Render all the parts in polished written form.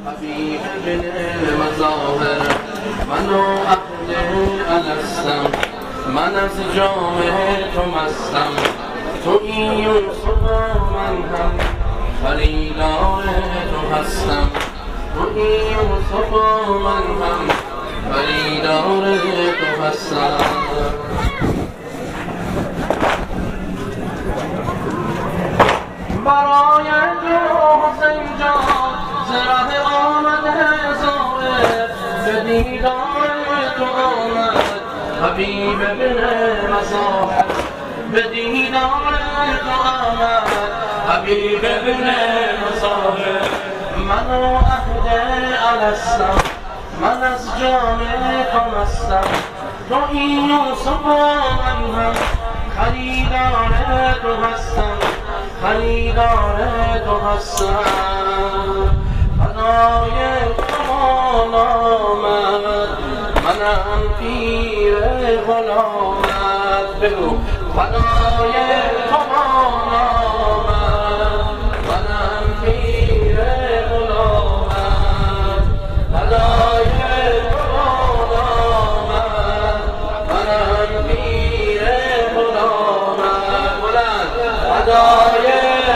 حبیب بن مظاهر من و عهد الستم من از جام تو مستم تویی یوسف من هم خریدار تو هستم تویی یوسف من هم خریدار تو هستم برای تو حسین جان ز ره آمده زائر به دیدار تو آمد حبیب بن مظاهر به دیدار تو آمد حبیب بن مظاهر من و عهد الستم من از جام تو مستم تویی یوسف من هم خریدار تو هستم خریدار تو هستم فدای تو آمد منم پیر غلامت بگو فدای تو آمد منم پیر غلامت فدای تو آمد منم پیر غلامت بلند فدای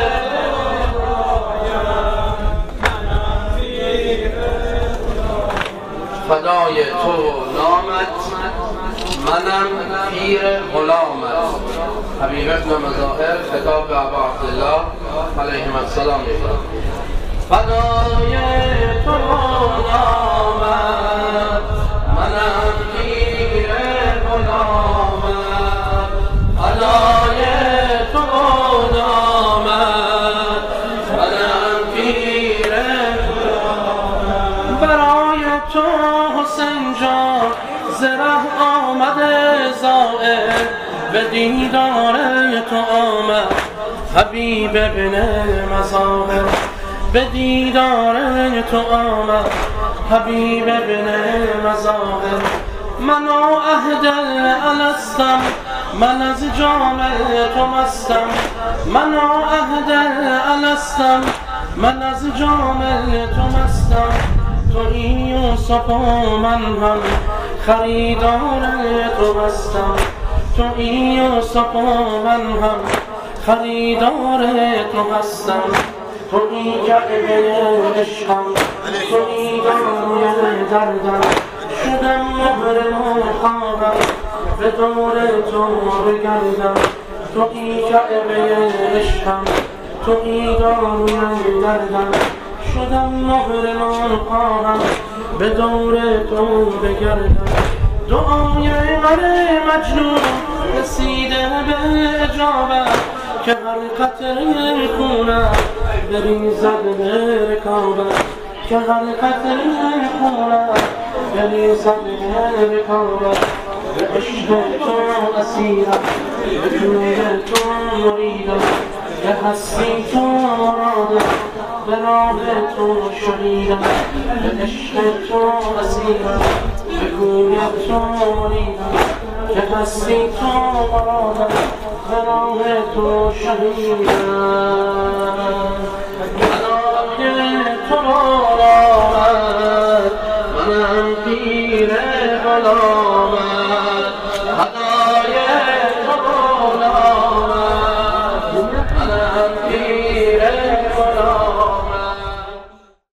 فدای تو نامت منم پیر غلامت حبیب ابن مظاهر خطاب به ابا عبدالله علیه السلام می‌گوید فدای تو نامت منم پیر غلامت فدای تو نامت منم پیر غلامت برای تو حسین جان ز ره آمده زائر به دیدار تو آمد حبیب بن مظاهر به دیدار تو آمد حبیب بن مظاهر من و عهد الستم من از جام تو مستم من و عهد الستم من از جام تو مستم تویی یوسف من هم خریدار تو هستم تویی یوسف من هم خریدار تو هستم تویی جعبه عشقم تویی داروی دردم شدم مهر خوابم به دور تو بگردم تویی جعبه عشقم تویی داروی دردم شدم مهر خوابم به دور تو بگردم دعای من مجنون رسیده به اجابت که هر قطره خونم بریزد به رکابت که هر قطره خونم بریزد به رکابت به عشق تو اسیرم به جوی تو مریدم به هستی تو مرادم به راه تو شهیدم به عشق تو اسیرم به کوی تو مریدم به هستی تو مرادم به راه تو شهیدم فدای تو